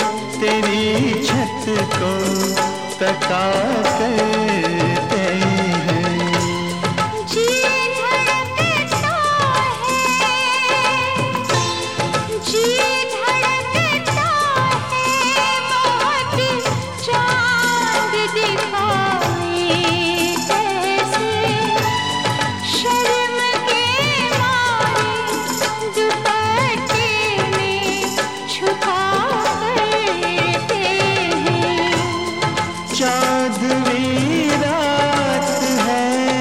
तेरी छत को तका करते हैं। जी धड़कता है, जी धड़कता है, बहुत चांद दिखाए कैसे, शर्म के मारे दुपट्टे में छुपा करते हैं। चाँदनी रात है,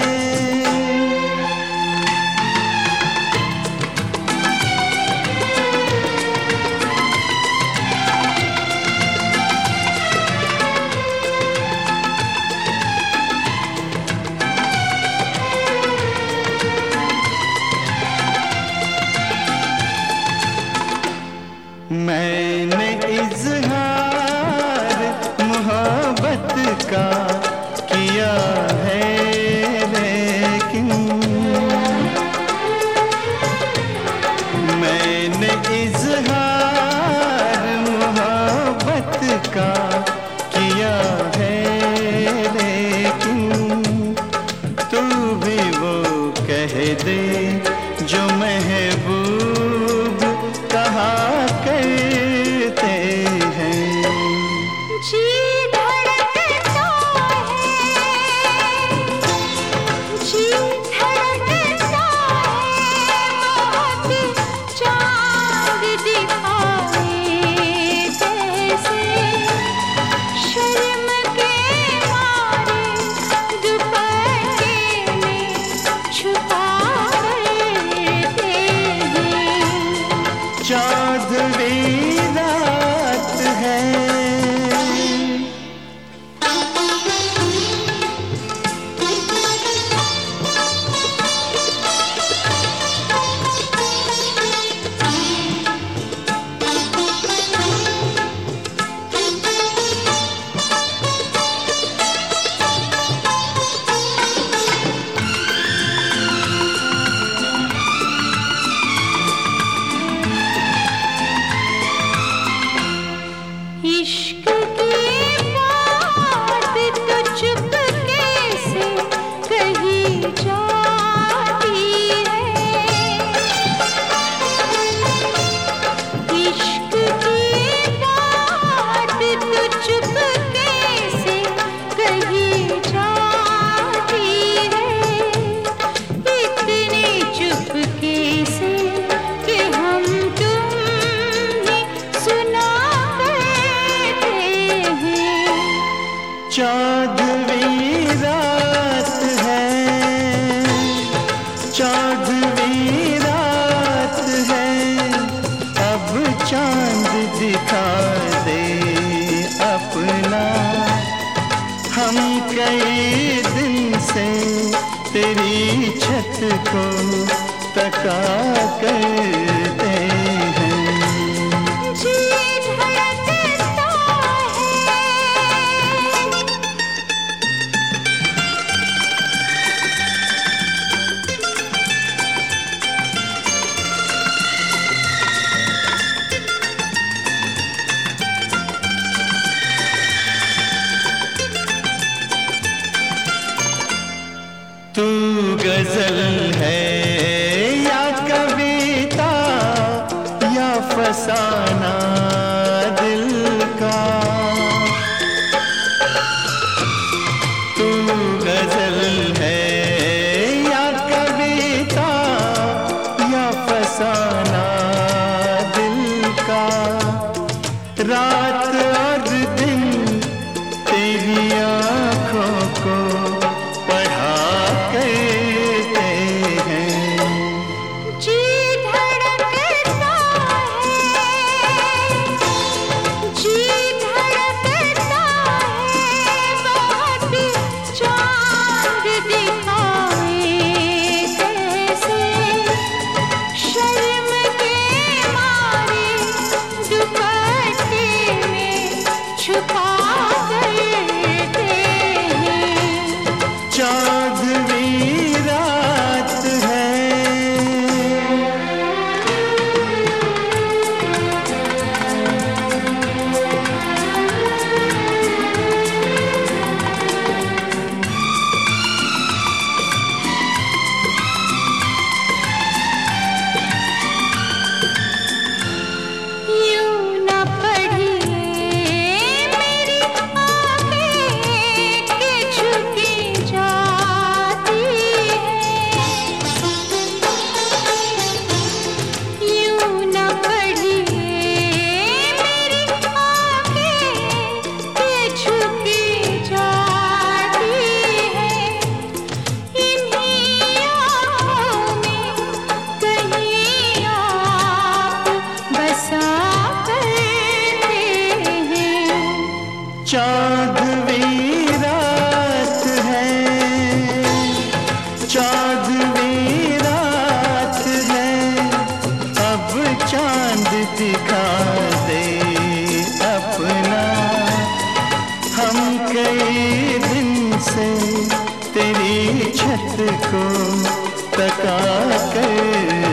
मैंने इज़हार मोहब्बत का किया है, लेकिन मैंने इज़हार मोहब्बत का किया है, लेकिन तू भी वो कह दे जो महबूब कहा करते हैं। जी धड़कता है, जी धड़कता है, बहुत चांद दिखाए कैसे, शर्म के मारे दुपट्टे में छुपा करते हैं। चाँदनी रात है, इश्क की बात तो चुपके से कही जाती है, इश्क की बात तो चुपके से कही जाती है, इतनी चुपके से कि हम तुम ही सुना करते हैं। चाँदनी रात है, चाँदनी रात है, अब चांद दिखा दे अपना, हम कई दिन से तेरी छत को तका करते हैं। जी धड़कता है, तू गजल है या कविता या फसाना दिल का, तू गजल है या कविता या फसाना दिल का, रात और दिन तेरी आँखों को पढ़ा करते हैं। जी धड़कता है, जी धड़कता है, बहुत चांद दिखाए कैसे, शर्म के मारे दुपट्टे में चौदहवीं रात है, चौदहवीं रात है, अब चांद दिखा दे अपना। हम कई दिन से तेरी छत को तका कर